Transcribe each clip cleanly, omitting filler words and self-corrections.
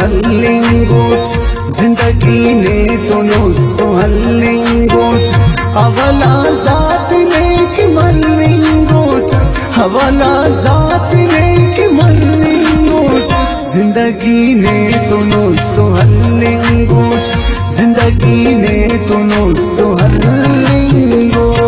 हल्लिंगोच जिंदगी ने दोनों सो हल्लिंगोच हवाला जात ने कि मल्लिंगोच हवाला जात ने कि मल्लिंगोच जिंदगी ने दोनों सो हल्लिंगोच जिंदगी ने दोनों सो हल्लिंगोच।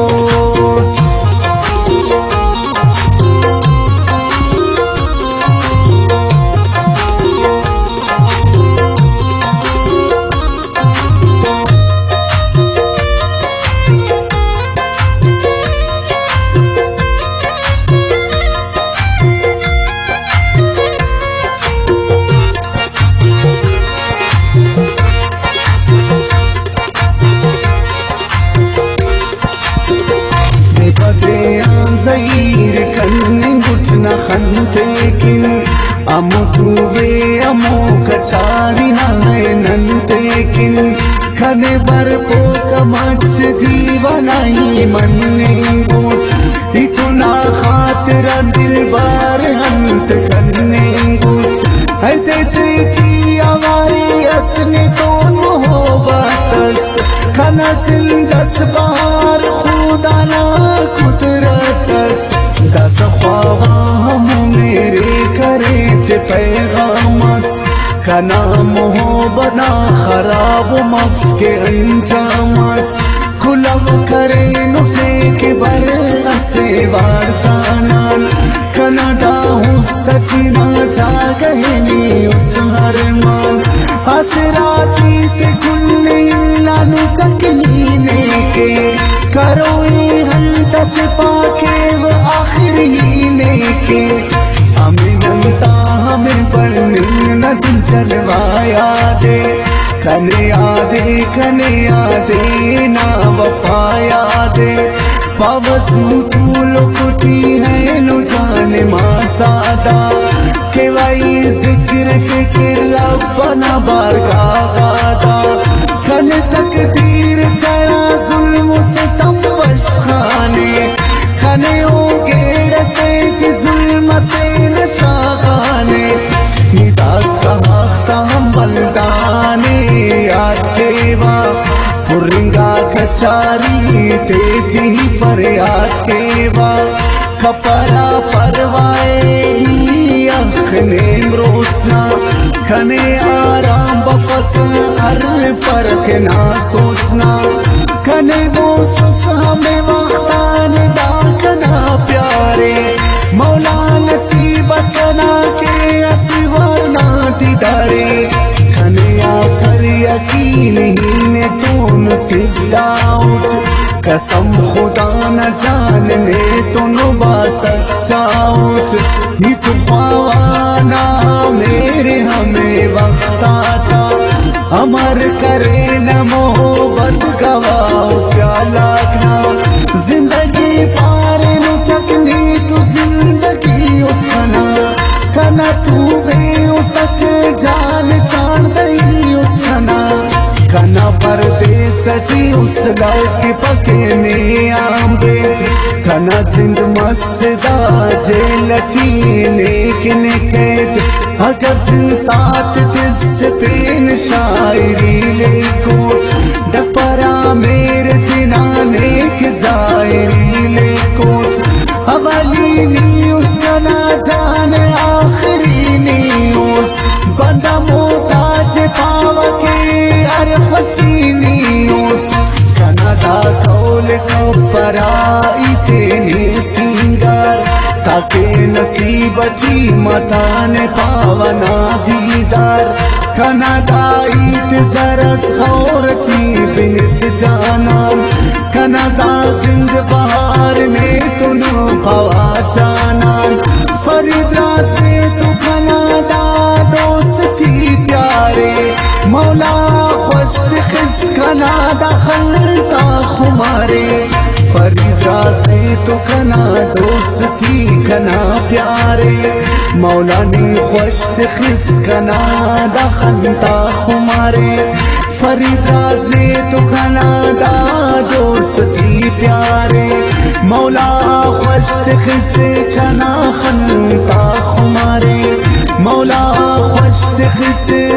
ज़हीर कन्नी गुठना खंतेकिन अमो तुवे अमो कचारी नाय नंतेकिन खने बर पो कमच दीवानाई मन्ने गोच इतना खातिर दिल बार हंत करने गोच है तेरी आवारी असने तो हो बातस खना सिंदस बार खुदाना कुदरतस दस ख्वाबा हम मेरे करे चे पैगामस खना मोहब्बना खराब मफ के अंजामस खुलब करे नुसे के बर असे वारसानान खना दाहू सचिना जा गहनी उस हरमान हसराती ते खुल्ली लानु तकनी ने के करो हम तस पाके वो आखिर ही लेके हमें जनता हमें पढ़ने न दिन चलवाया दे कने आदे ना वफाया दे पावसू तूलो कुटी है लो जाने मासादा के वाई जिक्र के किला बना बारगा गादा कन तकदीर चढ़ा जुल्म से तमवश खाने खने होगे रसे की जुल्म से नशागाने निदास कहाख्ता हम बलदाने याद केवा पुरिंगा कचारी तेजी पर याद केवा कपरा परवाए अखने रोशना खने आराम बफक हर फर्क ना सोचना खने वो सुस हमें वक्तान दाखना प्यारे मौला नसीब कना के असवर ना दीदारे खने आखर यकीन ही ने तुम सिद्धाउट कसम खुदा न जानने तुम बा सच्चाउट नित पावाना मेरे हमें वक्ता था अमर करे न मोहब्बत गवाओ स्यालाखना जिंदगी पार नु चकनी तू जिंदगी उसना कना तू बे उसक जान चान दई उसना कना परदेस जी उस गाय के पके में आंबे कना जिंद मस्त दाजे लचीने किने कैद अगर जिन साथ जिस पेन शायरी लेको डपरा मेरे दिनाने के जायरी लेको हवाली नी उसना जान आखिरी नी उस बंदा मोहताज पावा के अरे हसीनी उस कनादा कौल कपरा इतने सिंगार ताके नसीब जी मतान पावना दीदार कनादा ईद जरस और ची बिनित जाना कनादा जिंद बहार में तुनो हवा जाना फरीदा से तू कनादा दोस्ती प्यारे मौला खुश खिस कनादा खलता हमारे फरीदा से तो कना दोस्ती कना प्यारे मौला ने खुश खिस कना दखनता हमारे फरीदा से तो कना दोस्ती प्यारे मौला खुश खिस कना खनता हमारे मौला खुश खिस